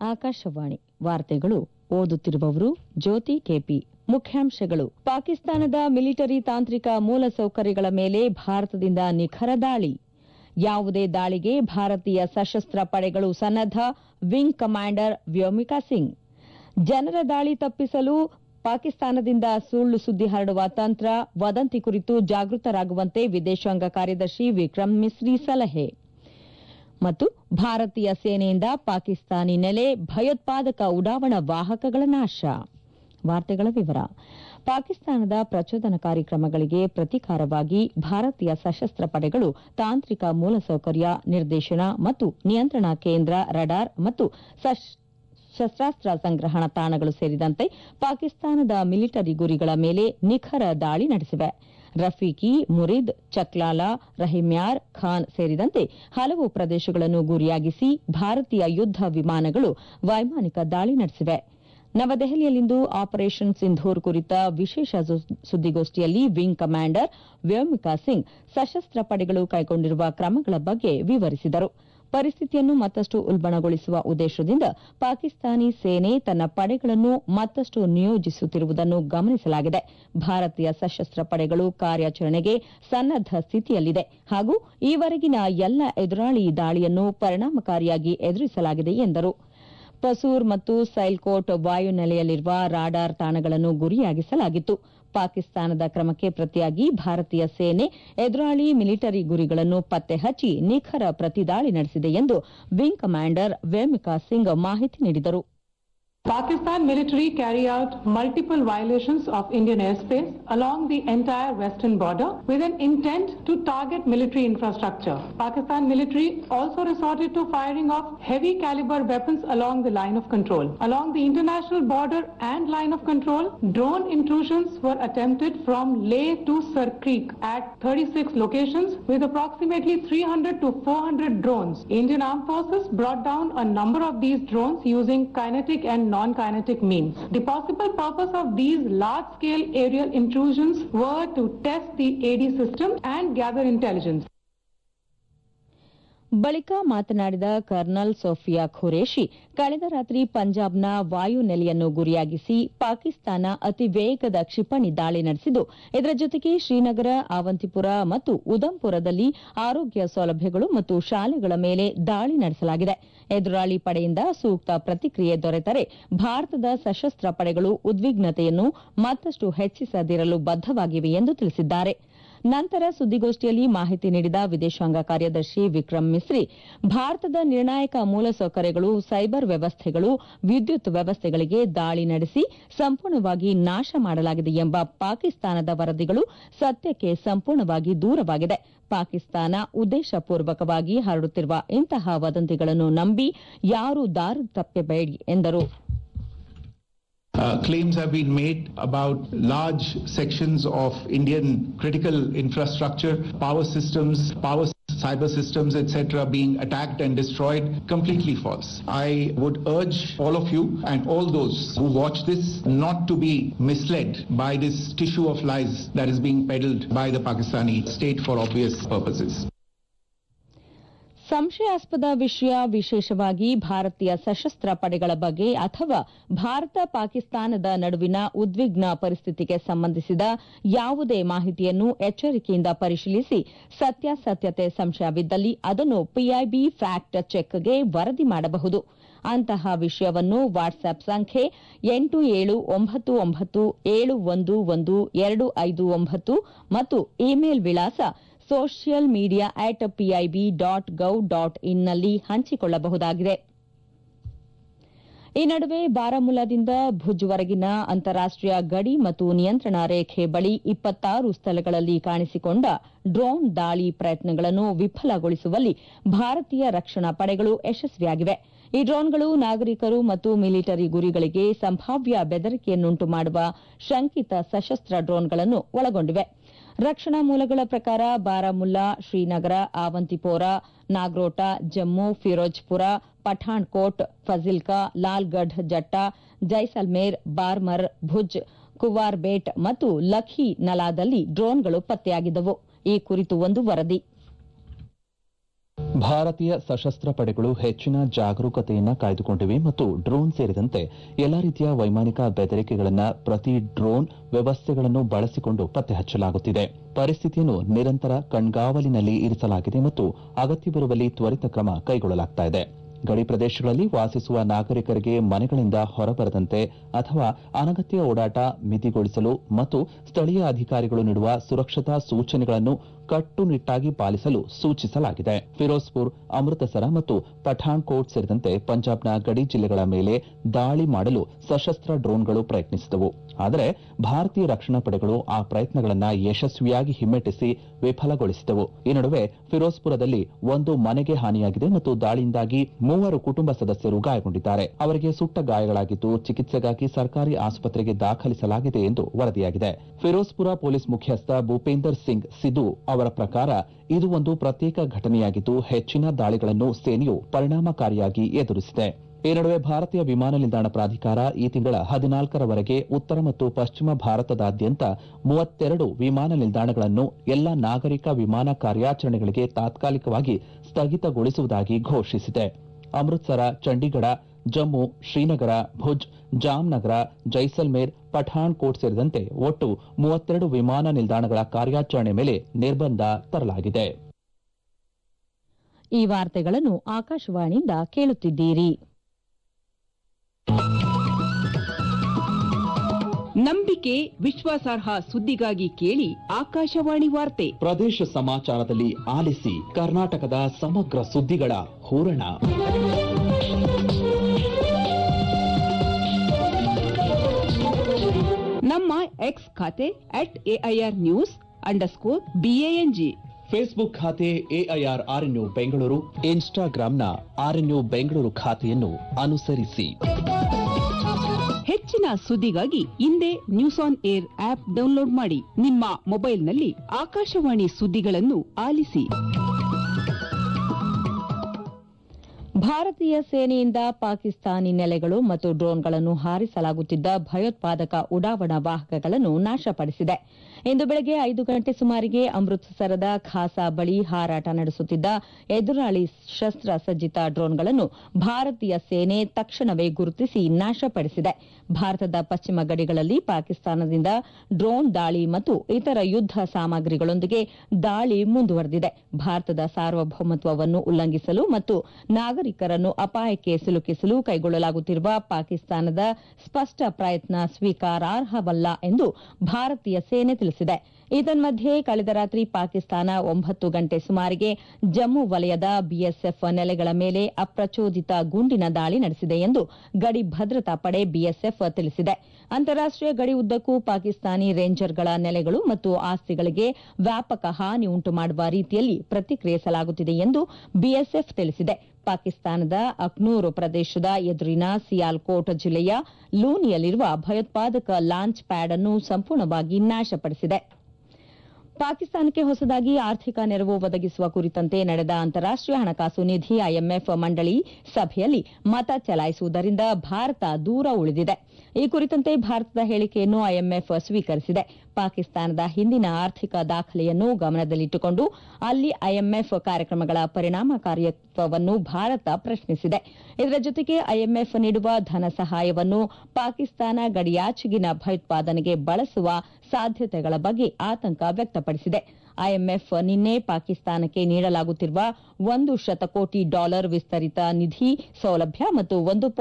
ಆಕಾಶವಾಣಿ ವಾರ್ತೆಗಳು ಓದುತ್ತಿರುವವರು ಜ್ಯೋತಿ ಕೆಪಿ. ಮುಖ್ಯಾಂಶಗಳು: ಪಾಕಿಸ್ತಾನದ ಮಿಲಿಟರಿ ತಾಂತ್ರಿಕ ಮೂಲಸೌಕರ್ಯಗಳ ಮೇಲೆ ಭಾರತದಿಂದ ನಿಖರ ದಾಳಿ. ಯಾವುದೇ ದಾಳಿಗೆ ಭಾರತೀಯ ಸಶಸ್ತ್ರ ಪಡೆಗಳು ಸನ್ನದ್ಧ. Wing commander Vyomika Singh. ಜನರ ದಾಳಿ ತಪ್ಪಿಸಲು ಪಾಕಿಸ್ತಾನದಿಂದ ಸುಳ್ಳು ಸುದ್ದಿ ಹರಡುವ ತಂತ್ರ, ವದಂತಿ ಕುರಿತು ಜಾಗೃತರಾಗುವಂತೆ ವಿದೇಶಾಂಗ ಕಾರ್ಯದರ್ಶಿ ವಿಕ್ರಮ್ ಮಿಸ್ರಿ ಸಲಹೆ. ಮತ್ತು ಭಾರತೀಯ ಸೇನೆಯಿಂದ ಪಾಕಿಸ್ತಾನಿ ನೆಲೆ, ಭಯೋತ್ಪಾದಕ ಉಡಾವಣಾ ವಾಹಕಗಳ ನಾಶ. ವಾರ್ತೆಗಳ ವಿವರ. ಪಾಕಿಸ್ತಾನದ ಪ್ರಚೋದನಕಾರಿ ಕ್ರಮಗಳಿಗೆ ಪ್ರತೀಕಾರವಾಗಿ ಭಾರತೀಯ ಸಶಸ್ತ್ರ ಪಡೆಗಳು ತಾಂತ್ರಿಕ ಮೂಲಸೌಕರ್ಯ, ನಿರ್ದೇಶನ ಮತ್ತು ನಿಯಂತ್ರಣ ಕೇಂದ್ರ, ರಡಾರ್ ಮತ್ತು ಶಸ್ತ್ರಾಸ್ತ್ರ ಸಂಗ್ರಹಣಾ ತಾಣಗಳು ಸೇರಿದಂತೆ ಪಾಕಿಸ್ತಾನದ ಮಿಲಿಟರಿ ಗುರಿಗಳ ಮೇಲೆ ನಿಖರ ದಾಳಿ ನಡೆಸಿವೆ. ರಫೀಕಿ, ಮುರಿದ್, ಚಕ್ಲಾಲಾ, ರಹಿಮ್ಯಾರ್ ಖಾನ್ ಸೇರಿದಂತೆ ಹಲವು ಪ್ರದೇಶಗಳನ್ನು ಗುರಿಯಾಗಿಸಿ ಭಾರತೀಯ ಯುದ್ದ ವಿಮಾನಗಳು ವೈಮಾನಿಕ ದಾಳಿ ನಡೆಸಿವೆ. ನವದೆಹಲಿಯಲ್ಲಿಂದು ಆಪರೇಷನ್ ಸಿಂಧೂರ್ ಕುರಿತ ವಿಶೇಷ ಸುದ್ದಿಗೋಷ್ಠಿಯಲ್ಲಿ ವಿಂಗ್ ಕಮಾಂಡರ್ ವ್ಯೋಮಿಕಾ ಸಿಂಗ್ ಸಶಸ್ತ್ರ ಪಡೆಗಳು ಕೈಗೊಂಡಿರುವ ಕ್ರಮಗಳ ಬಗ್ಗೆ ವಿವರಿಸಿದರು. ಪರಿಸ್ಥಿತಿಯನ್ನು ಮತ್ತಷ್ಟು ಉಲ್ಬಣಗೊಳಿಸುವ ಉದ್ದೇಶದಿಂದ ಪಾಕಿಸ್ತಾನಿ ಸೇನೆ ತನ್ನ ಪಡೆಗಳನ್ನು ಮತ್ತಷ್ಟು ನಿಯೋಜಿಸುತ್ತಿರುವುದನ್ನು ಗಮನಿಸಲಾಗಿದೆ. ಭಾರತೀಯ ಸಶಸ್ತ್ರ ಪಡೆಗಳು ಕಾರ್ಯಾಚರಣೆಗೆ ಸನ್ನದ್ದ ಸ್ಥಿತಿಯಲ್ಲಿದೆ ಹಾಗೂ ಈವರೆಗಿನ ಎಲ್ಲ ಎದುರಾಳಿ ದಾಳಿಯನ್ನು ಪರಿಣಾಮಕಾರಿಯಾಗಿ ಎದುರಿಸಲಾಗಿದೆ ಎಂದರು. ಪಸೂರ್ ಮತ್ತು ಸೈಲ್ಕೋಟ್ ವಾಯುನೆಲೆಯಲ್ಲಿರುವ ರಾಡಾರ್ ತಾಣಗಳನ್ನು ಗುರಿಯಾಗಿಸಲಾಗಿತ್ತು. ಪಾಕಿಸ್ತಾನದ ಕ್ರಮಕ್ಕೆ ಪ್ರತಿಯಾಗಿ ಭಾರತೀಯ ಸೇನೆ ಎದುರಾಳಿ ಮಿಲಿಟರಿ ಗುರಿಗಳನ್ನು ಪತ್ತೆ ಹಚ್ಚಿ ನಿಖರ ಪ್ರತಿದಾಳಿ ನಡೆಸಿದೆ ಎಂದು ವಿಂಗ್ ಕಮಾಂಡರ್ ವ್ಯೋಮಿಕಾ ಸಿಂಗ್ ಮಾಹಿತಿ ನೀಡಿದರು. Pakistan military carry out multiple violations of Indian airspace along the entire western border with an intent to target military infrastructure. Pakistan military also resorted to firing of heavy caliber weapons along the line of control. Along the international border and line of control, drone intrusions were attempted from Leh to Sir Creek at 36 locations with approximately 300 to 400 drones. Indian Armed Forces brought down a number of these drones using kinetic and non-kinetic means. The possible purpose of these large-scale aerial intrusions were to test the AD system and gather intelligence. ಬಳಿಕ ಮಾತನಾಡಿದ kernel Sophia Qureshi, ಕಳೆದ ರಾತ್ರಿ ಪಂಜಾಬ್ನ ವಾಯುನೆಲೆಯನ್ನು ಗುರಿಯಾಗಿಸಿ ಪಾಕಿಸ್ತಾನ ಅತಿ ವೇಗದ ಕ್ಷಿಪಣಿ ದಾಳಿ ನಡೆಸಿದ್ದು, ಇದರ ಜೊತೆಗೆ ಶ್ರೀನಗರ, ಅವಂತಿಪುರ ಮತ್ತು ಉದಂಪುರದಲ್ಲಿ ಆರೋಗ್ಯ ಸೌಲಭ್ಯಗಳು ಮತ್ತು ಶಾಲೆಗಳ ಮೇಲೆ ದಾಳಿ ನಡೆಸಲಾಗಿದೆ. ಎದುರಾಳಿ ಪಡೆಯಿಂದ ಸೂಕ್ತ ಪ್ರತಿಕ್ರಿಯೆ ದೊರೆತರೆ ಭಾರತದ ಸಶಸ್ತ್ರ ಪಡೆಗಳು ಉದ್ವಿಗ್ನತೆಯನ್ನು ಮತ್ತಷ್ಟು ಹೆಚ್ಚಿಸದಿರಲು ಬದ್ದವಾಗಿವೆ ಎಂದು ತಿಳಿಸಿದ್ದಾರೆ. ನಂತರ ಸುದ್ದಿಗೋಷ್ಠಿಯಲ್ಲಿ ಮಾಹಿತಿ ನೀಡಿದ ವಿದೇಶಾಂಗ ಕಾರ್ಯದರ್ಶಿ ವಿಕ್ರಮ್ ಮಿಸ್ರಿ, ಭಾರತದ ನಿರ್ಣಾಯಕ ಮೂಲಸೌಕರ್ಯಗಳು, ಸೈಬರ್ ವ್ಯವಸ್ಥೆಗಳು, ವಿದ್ಯುತ್ ವ್ಯವಸ್ಥೆಗಳಿಗೆ ದಾಳಿ ನಡೆಸಿ ಸಂಪೂರ್ಣವಾಗಿ ನಾಶ ಮಾಡಲಾಗಿದೆ ಎಂಬ ಪಾಕಿಸ್ತಾನದ ವರದಿಗಳು ಸತ್ಯಕ್ಕೆ ಸಂಪೂರ್ಣವಾಗಿ ದೂರವಾಗಿದೆ. ಪಾಕಿಸ್ತಾನ ಉದ್ದೇಶಪೂರ್ವಕವಾಗಿ ಹರಡುತ್ತಿರುವ ಇಂತಹ ವದಂತಿಗಳನ್ನು ನಂಬಿ ಯಾರೂ ದಾರಿ ತಪ್ಪಬೇಡಿ ಎಂದರು. Claims have been made about large sections of Indian critical infrastructure, power systems, cyber systems, etc. being attacked and destroyed. Completely false. I would urge all of you and all those who watch this not to be misled by this tissue of lies that is being peddled by the Pakistani state for obvious purposes. ಸಂಶಯಾಸ್ಪದ ವಿಷಯ, ವಿಶೇಷವಾಗಿ ಭಾರತೀಯ ಸಶಸ್ತ್ರ ಪಡೆಗಳ ಬಗ್ಗೆ ಅಥವಾ ಭಾರತ ಪಾಕಿಸ್ತಾನದ ನಡುವಿನ ಉದ್ವಿಗ್ನ ಪರಿಸ್ಥಿತಿಗೆ ಸಂಬಂಧಿಸಿದ ಯಾವುದೇ ಮಾಹಿತಿಯನ್ನು ಎಚ್ಚರಿಕೆಯಿಂದ ಪರಿಶೀಲಿಸಿ ಸತ್ಯಾಸತ್ಯತೆ ಸಂಶಯವಿದ್ದಲ್ಲಿ ಅದನ್ನು PIB ಫ್ಯಾಕ್ಟ್ ಚೆಕ್ಗೆ ವರದಿ ಮಾಡಬಹುದು. ಅಂತಹ ವಿಷಯವನ್ನು ವಾಟ್ಸ್ಆಪ್ ಸಂಖ್ಯೆ 8799711259 ಮತ್ತು ಇಮೇಲ್ ವಿಳಾಸ socialmedia@pib.gov.in ನಲ್ಲಿ ಹಂಚಿಕೊಳ್ಳಬಹುದಾಗಿದೆ. ಈ ನಡುವೆ ಬಾರಾಮುಲ್ಲಾದಿಂದ ಭುಜ್ವರೆಗಿನ ಅಂತಾರಾಷ್ಟೀಯ ಗಡಿ ಮತ್ತು ನಿಯಂತ್ರಣ ರೇಖೆ ಬಳಿ 26 ಸ್ಥಳಗಳಲ್ಲಿ ಕಾಣಿಸಿಕೊಂಡ ಡ್ರೋನ್ ದಾಳಿ ಪ್ರಯತ್ನಗಳನ್ನು ವಿಫಲಗೊಳಿಸುವಲ್ಲಿ ಭಾರತೀಯ ರಕ್ಷಣಾ ಪಡೆಗಳು ಯಶಸ್ವಿಯಾಗಿವೆ. ಈ ಡ್ರೋನ್ಗಳು ನಾಗರಿಕರು ಮತ್ತು ಮಿಲಿಟರಿ ಗುರಿಗಳಿಗೆ ಸಂಭಾವ್ಯ ಬೆದರಿಕೆಯನ್ನುಂಟು ಮಾಡುವ ಶಂಕಿತ ಸಶಸ್ತ್ರ ಡ್ರೋನ್ಗಳನ್ನು ಒಳಗೊಂಡಿವೆ. ರಕ್ಷಣಾ ಮೂಲಗಳ ಪ್ರಕಾರ ಬಾರಾಮುಲ್ಲಾ, ಶ್ರೀನಗರ, ಆವಂತಿಪೋರ, ನಾಗ್ರೋಟಾ, ಜಮ್ಮು, ಫಿರೋಜ್ಪುರ, ಪಠಾಣ್ಕೋಟ್, ಫಜಿಲ್ಕಾ, ಲಾಲ್ಗಢ್ ಜಟ್ಟಾ, ಜೈಸಲ್ಮೇರ್, ಬಾರ್ಮರ್, ಭುಜ್, ಕುವಾರ್ಬೇಟ್ ಮತ್ತು ಲಖಿ ನಲಾದಲ್ಲಿ ಡ್ರೋನ್ಗಳು ಪತ್ತೆಯಾಗಿದ್ದವು. ಈ ಕುರಿತು ಒಂದು ವರದಿ. ಭಾರತೀಯ ಸಶಸ್ತ್ರ ಪಡೆಗಳು ಹೆಚ್ಚಿನ ಜಾಗರೂಕತೆಯನ್ನು ಕಾಯ್ದುಕೊಂಡಿವೆ ಮತ್ತು ಡ್ರೋನ್ ಸೇರಿದಂತೆ ಎಲ್ಲಾ ರೀತಿಯ ವೈಮಾನಿಕ ಬೆದರಿಕೆಗಳನ್ನು ಪ್ರತಿ ಡ್ರೋನ್ ವ್ಯವಸ್ಥೆಗಳನ್ನು ಬಳಸಿಕೊಂಡು ಪತ್ತೆ ಹಚ್ಚಲಾಗುತ್ತಿದೆ. ಪರಿಸ್ಥಿತಿಯನ್ನು ನಿರಂತರ ಕಣ್ಗಾವಲಿನಲ್ಲಿ ಇರಿಸಲಾಗಿದೆ ಮತ್ತು ಅಗತ್ಯವಿರುವಲ್ಲಿ ತ್ವರಿತ ಕ್ರಮ ಕೈಗೊಳ್ಳಲಾಗುತ್ತಿದೆ. ಗಡಿ ಪ್ರದೇಶಗಳಲ್ಲಿ ವಾಸಿಸುವ ನಾಗರಿಕರಿಗೆ ಮನೆಗಳಿಂದ ಹೊರಬರದಂತೆ ಅಥವಾ ಅನಗತ್ಯ ಓಡಾಟ ಮಿತಿಗೊಳಿಸಲು ಮತ್ತು ಸ್ಥಳೀಯ ಅಧಿಕಾರಿಗಳು ನೀಡುವ ಸುರಕ್ಷತಾ ಸೂಚನೆಗಳನ್ನು ಕಟ್ಟುನಿಟ್ಟಾಗಿ ಪಾಲಿಸಲು ಸೂಚಿಸಲಾಗಿದೆ. ಫಿರೋಜ್ಪುರ್, ಅಮೃತಸರ ಮತ್ತು ಪಠಾಣ್ಕೋಟ್ ಸೇರಿದಂತೆ ಪಂಜಾಬ್ನ ಗಡಿ ಜಿಲ್ಲೆಗಳ ಮೇಲೆ ದಾಳಿ ಮಾಡಲು ಸಶಸ್ತ್ರ ಡ್ರೋನ್ಗಳು ಪ್ರಯತ್ನಿಸಿದವು. ಆದರೆ ಭಾರತೀಯ ರಕ್ಷಣಾ ಪಡೆಗಳು ಆ ಪ್ರಯತ್ನಗಳನ್ನು ಯಶಸ್ವಿಯಾಗಿ ಹಿಮ್ಮೆಟ್ಟಿಸಿ ವಿಫಲಗೊಳಿಸಿದವು. ಈ ನಡುವೆ ಫಿರೋಜ್ಪುರದಲ್ಲಿ ಒಂದು ಮನೆಗೆ ಹಾನಿಯಾಗಿದೆ ಮತ್ತು ದಾಳಿಯಿಂದಾಗಿ 3 ಕುಟುಂಬ ಸದಸ್ಯರು ಗಾಯಗೊಂಡಿದ್ದಾರೆ. ಅವರಿಗೆ ಸುಟ್ಟ ಗಾಯಗಳಾಗಿದ್ದು ಚಿಕಿತ್ಸೆಗಾಗಿ ಸರ್ಕಾರಿ ಆಸ್ಪತ್ರೆಗೆ ದಾಖಲಿಸಲಾಗಿದೆ ಎಂದು ವರದಿಯಾಗಿದೆ. ಫಿರೋಜ್ಪುರ ಪೊಲೀಸ್ ಮುಖ್ಯಸ್ಥ ಭೂಪೇಂದರ್ ಸಿಂಗ್ ಸಿಧು ಅವರ ಪ್ರಕಾರ ಇದು ಒಂದು ಪ್ರತ್ಯೇಕ ಘಟನೆಯಾಗಿದ್ದು ಹೆಚ್ಚಿನ ದಾಳಿಗಳನ್ನು ಸೇನೆಯು ಪರಿಣಾಮಕಾರಿಯಾಗಿ ಎದುರಿಸಿದೆ. ಈ ನಡುವೆ ಭಾರತೀಯ ವಿಮಾನ ನಿಲ್ದಾಣ ಪ್ರಾಧಿಕಾರ ಈ ತಿಂಗಳ 14ರವರೆಗೆ ಉತ್ತರ ಮತ್ತು ಪಶ್ಚಿಮ ಭಾರತದಾದ್ಯಂತ 32 ವಿಮಾನ ನಿಲ್ದಾಣಗಳನ್ನು ಎಲ್ಲಾ ನಾಗರಿಕ ವಿಮಾನ ಕಾರ್ಯಾಚರಣೆಗಳಿಗೆ ತಾತ್ಕಾಲಿಕವಾಗಿ ಸ್ಥಗಿತಗೊಳಿಸುವುದಾಗಿ ಘೋಷಿಸಿದೆ. ಅಮೃತಸರ, ಚಂಡೀಗಢ, ಜಮ್ಮು, ಶ್ರೀನಗರ, ಭುಜ್, ಜಾಮ್ನಗರ, ಜೈಸಲ್ಮೇರ್, ಪಠಾಣ್ಕೋಟ್ ಸೇರಿದಂತೆ ಒಟ್ಟು 32 ವಿಮಾನ ನಿಲ್ದಾಣಗಳ ಕಾರ್ಯಾಚರಣೆ ಮೇಲೆ ನಿರ್ಬಂಧ ತರಲಾಗಿದೆ. ಈ ವಾರ್ತೆಗಳನ್ನು ಆಕಾಶವಾಣಿಯಿಂದ ಕೇಳುತ್ತಿದ್ದೀರಿ. ನಂಬಿಕೆ, ವಿಶ್ವಾಸಾರ್ಹ ಸುದ್ದಿಗಾಗಿ ಕೇಳಿ ಆಕಾಶವಾಣಿ ವಾರ್ತೆ. ಪ್ರದೇಶ ಸಮಾಚಾರದಲ್ಲಿ ಆಲಿಸಿ ಕರ್ನಾಟಕದ ಸಮಗ್ರ ಸುದ್ದಿಗಳ ಹೂರಣ. ನಮ್ಮ ಎಕ್ಸ್ ಖಾತೆ @AIR_News_BANG, ಫೇಸ್ಬುಕ್ ಖಾತೆ AIR RNU Bengaluru, ಇನ್ಸ್ಟಾಗ್ರಾಂನ RNU Bengaluru ಖಾತೆಯನ್ನು ಅನುಸರಿಸಿ. ಹೆಚ್ಚಿನ ಸುದ್ದಿಗಾಗಿ ಇಂದೇ news on air app download ಮಾಡಿ. ನಿಮ್ಮ ಮೊಬೈಲ್ನಲ್ಲಿ ಆಕಾಶವಾಣಿ ಸುದ್ದಿಗಳನ್ನು ಆಲಿಸಿ. ಭಾರತೀಯ ಸೇನೆಯಿಂದ ಪಾಕಿಸ್ತಾನಿ ನೆಲೆಗಳು ಮತ್ತು ಡ್ರೋನ್ಗಳನ್ನು ಹಾರಿಸಲಾಗುತ್ತಿದ್ದ ಭಯೋತ್ಪಾದಕ ಉಡಾವಣಾ ವಾಹಕಗಳನ್ನು ನಾಶಪಡಿಸಿದೆ. ಇಂದು ಬೆಳಗ್ಗೆ 5 ಗಂಟೆ ಸುಮಾರಿಗೆ ಅಮೃತಸರದ ಖಾಸಾ ಬಳಿ ಹಾರಾಟ ನಡೆಸುತ್ತಿದ್ದ ಎದುರಾಳಿ ಶಸ್ತ್ರಸಜ್ಜಿತ ಡ್ರೋನ್ಗಳನ್ನು ಭಾರತೀಯ ಸೇನೆ ತಕ್ಷಣವೇ ಗುರುತಿಸಿ ನಾಶಪಡಿಸಿದೆ. ಭಾರತದ ಪಶ್ಚಿಮ ಗಡಿಗಳಲ್ಲಿ ಪಾಕಿಸ್ತಾನದಿಂದ ಡ್ರೋನ್ ದಾಳಿ ಮತ್ತು ಇತರ ಯುದ್ಧ ಸಾಮಗ್ರಿಗಳೊಂದಿಗೆ ದಾಳಿ ಮುಂದುವರೆದಿದೆ. ಭಾರತದ ಸಾರ್ವಭೌಮತ್ವವನ್ನು ಉಲ್ಲಂಘಿಸಲು ಮತ್ತು ನಾಗರಿಕರನ್ನು ಅಪಾಯಕ್ಕೆ ಸಿಲುಕಿಸಲು ಕೈಗೊಳ್ಳಲಾಗುತ್ತಿರುವ ಪಾಕಿಸ್ತಾನದ ಸ್ಪಷ್ಟ ಪ್ರಯತ್ನ ಸ್ವೀಕಾರಾರ್ಹವಲ್ಲ ಎಂದು ಭಾರತೀಯ ಸೇನೆ ತಿಳಿಸಿದೆ. ಇದನ್ಮಧ್ಯೆ ಕಳೆದ ರಾತ್ರಿ ಪಾಕಿಸ್ತಾನ 9 ಗಂಟೆ ಸುಮಾರಿಗೆ ಜಮ್ಮು ವಲಯದ ಬಿಎಸ್ಎಫ್ ನೆಲೆಗಳ ಮೇಲೆ ಅಪ್ರಚೋದಿತ ಗುಂಡಿನ ದಾಳಿ ನಡೆಸಿದೆ ಎಂದು ಗಡಿ ಭದ್ರತಾ ಪಡೆ ಬಿಎಸ್ಎಫ್ ತಿಳಿಸಿದೆ. ಅಂತಾರಾಷ್ಟೀಯ ಗಡಿ ಉದ್ದಕ್ಕೂ ಪಾಕಿಸ್ತಾನಿ ರೇಂಜರ್ಗಳ ನೆಲೆಗಳು ಮತ್ತು ಆಸ್ತಿಗಳಿಗೆ ವ್ಯಾಪಕ ಹಾನಿ ಉಂಟು ಮಾಡುವ ರೀತಿಯಲ್ಲಿ ಪ್ರತಿಕ್ರಿಯಿಸಲಾಗುತ್ತಿದೆ ಎಂದು ಬಿಎಸ್ಎಫ್ ತಿಳಿಸಿದೆ. ಪಾಕಿಸ್ತಾನದ ಅಖ್ನೂರ್ ಪ್ರದೇಶದ ಎದುರಿನ ಸಿಯಾಲ್ಕೋಟ್ ಜಿಲ್ಲೆಯ ಲೂನಿಯಲ್ಲಿರುವ ಭಯೋತ್ಪಾದಕ ಲಾಂಚ್ ಪ್ಯಾಡ್ ಅನ್ನು ಸಂಪೂರ್ಣವಾಗಿ ನಾಶಪಡಿಸಿದೆ. ಪಾಕಿಸ್ತಾನಕ್ಕೆ ಹೊಸದಾಗಿ ಆರ್ಥಿಕ ನೆರವು ಒದಗಿಸುವ ಕುರಿತಂತೆ ನಡೆದ ಅಂತಾರಾಷ್ಟೀಯ ಹಣಕಾಸು ನಿಧಿ ಐಎಂಎಫ್ ಮಂಡಳಿ ಸಭೆಯಲ್ಲಿ ಮತ ಚಲಾಯಿಸುವುದರಿಂದ ಭಾರತ ದೂರ ಉಳಿದಿದೆ. ಈ ಕುರಿತಂತೆ ಭಾರತದ ಹೇಳಿಕೆಯನ್ನು ಐಎಂಎಫ್ ಸ್ವೀಕರಿಸಿದೆ. ಪಾಕಿಸ್ತಾನದ ಹಿಂದಿನ ಆರ್ಥಿಕ ದಾಖಲೆಯನ್ನು ಗಮನದಲ್ಲಿಟ್ಟುಕೊಂಡು ಅಲ್ಲಿ ಐಎಂಎಫ್ ಕಾರ್ಯಕ್ರಮಗಳ ಪರಿಣಾಮಕಾರಿತ್ವವನ್ನು ಭಾರತ ಪ್ರಶ್ನಿಸಿದೆ. ಇದರ ಜೊತೆಗೆ ಐಎಂಎಫ್ ನೀಡುವ ಧನ ಸಹಾಯವನ್ನು ಪಾಕಿಸ್ತಾನ ಗಡಿಯಾಚೆಗಿನ ಭಯೋತ್ಪಾದನೆಗೆ ಬಳಸುವ ಸಾಧ್ಯತೆಗಳ ಬಗ್ಗೆ ಆತಂಕ ವ್ಯಕ್ತಪಡಿಸಿದೆ. ಐಎಂಎಫ್ ನಿನ್ನೆ ಪಾಕಿಸ್ತಾನಕ್ಕೆ ನೀಡಲಾಗುತ್ತಿರುವ $1 ಶತಕೋಟಿ ವಿಸ್ತರಿತ ನಿಧಿ ಸೌಲಭ್ಯ ಮತ್ತು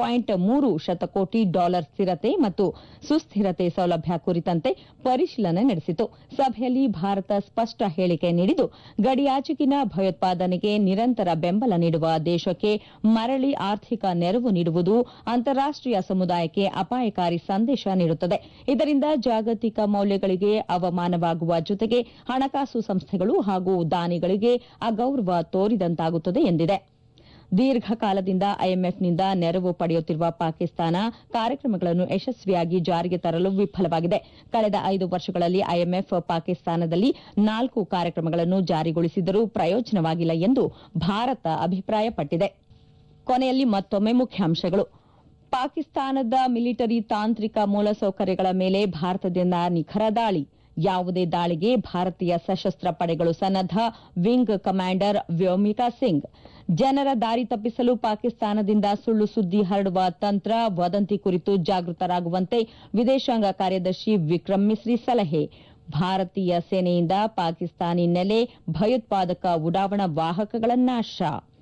$1.3 ಶತಕೋಟಿ ಸ್ಥಿರತೆ ಮತ್ತು ಸುಸ್ಥಿರತೆ ಸೌಲಭ್ಯ ಕುರಿತಂತೆ ಪರಿಶೀಲನೆ ನಡೆಸಿತು. ಸಭೆಯಲ್ಲಿ ಭಾರತ ಸ್ಪಷ್ಟ ಹೇಳಿಕೆ ನೀಡಿದ್ದು, ಗಡಿಯಾಚೆಗಿನ ಭಯೋತ್ಪಾದನೆಗೆ ನಿರಂತರ ಬೆಂಬಲ ನೀಡುವ ದೇಶಕ್ಕೆ ಮರಳಿ ಆರ್ಥಿಕ ನೆರವು ನೀಡುವುದು ಅಂತಾರಾಷ್ಟೀಯ ಸಮುದಾಯಕ್ಕೆ ಅಪಾಯಕಾರಿ ಸಂದೇಶ ನೀಡುತ್ತದೆ. ಇದರಿಂದ ಜಾಗತಿಕ ಮೌಲ್ಯಗಳಿಗೆ ಅವಮಾನವಾಗುವ ಜೊತೆಗೆ ಹಣಕಾಸು ಸಂಸ್ಥೆಗಳು ಹಾಗೂ ದಾನಿಗಳಿಗೆ ಅಗೌರವ ತೋರಿದಂತಾಗುತ್ತದೆ ಎಂದಿದೆ. ದೀರ್ಘಕಾಲದಿಂದ ಐಎಂಎಫ್ನಿಂದ ನೆರವು ಪಡೆಯುತ್ತಿರುವ ಪಾಕಿಸ್ತಾನ ಕಾರ್ಯಕ್ರಮಗಳನ್ನು ಯಶಸ್ವಿಯಾಗಿ ಜಾರಿಗೆ ತರಲು ವಿಫಲವಾಗಿದೆ. ಕಳೆದ 5 ವರ್ಷಗಳಲ್ಲಿ ಐಎಂಎಫ್ ಪಾಕಿಸ್ತಾನದಲ್ಲಿ 4 ಕಾರ್ಯಕ್ರಮಗಳನ್ನು ಜಾರಿಗೊಳಿಸಿದರೂ ಪ್ರಯೋಜನವಾಗಿಲ್ಲ ಎಂದು ಭಾರತ ಅಭಿಪ್ರಾಯಪಟ್ಟಿದೆ. ಕೊನೆಯಲ್ಲಿ ಮತ್ತೊಮ್ಮೆ ಮುಖ್ಯಾಂಶಗಳು. ಪಾಕಿಸ್ತಾನದ ಮಿಲಿಟರಿ ತಾಂತ್ರಿಕ ಮೂಲಸೌಕರ್ಯಗಳ ಮೇಲೆ ಭಾರತದಿಂದ ನಿಖರ ದಾಳಿ. ಯಾವುದೇ ದಾಳಿಗೆ ಭಾರತೀಯ ಸಶಸ್ತ್ರ ಪಡೆಗಳು ಸನ್ನದ್ದ ವಿಂಗ್ ಕಮಾಂಡರ್ ವ್ಯೋಮಿಕಾ ಸಿಂಗ್. ಜನರ ದಾರಿ ತಪ್ಪಿಸಲು ಪಾಕಿಸ್ತಾನದಿಂದ ಸುಳ್ಳು ಸುದ್ದಿ ಹರಡುವ ತಂತ್ರ, ವದಂತಿ ಕುರಿತು ಜಾಗೃತರಾಗುವಂತೆ ವಿದೇಶಾಂಗ ಕಾರ್ಯದರ್ಶಿ ವಿಕ್ರಮ್ ಮಿಸ್ರಿ ಸಲಹೆ. ಭಾರತೀಯ ಸೇನೆಯಿಂದ ಪಾಕಿಸ್ತಾನಿ ನೆಲೆ, ಭಯೋತ್ಪಾದಕ ಉಡಾವಣಾ ವಾಹಕಗಳ ನಾಶ.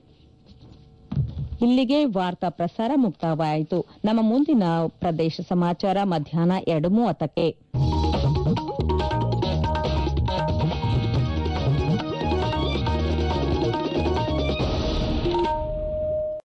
ಇಲ್ಲಿಗೆ ವಾರ್ತಾ ಪ್ರಸಾರ ಮುಕ್ತಾಯವಾಯಿತು. ನಮ್ಮ ಮುಂದಿನ ಪ್ರದೇಶ ಸಮಾಚಾರ ಮಧ್ಯಾಹ್ನ 2:30ಕ್ಕೆ.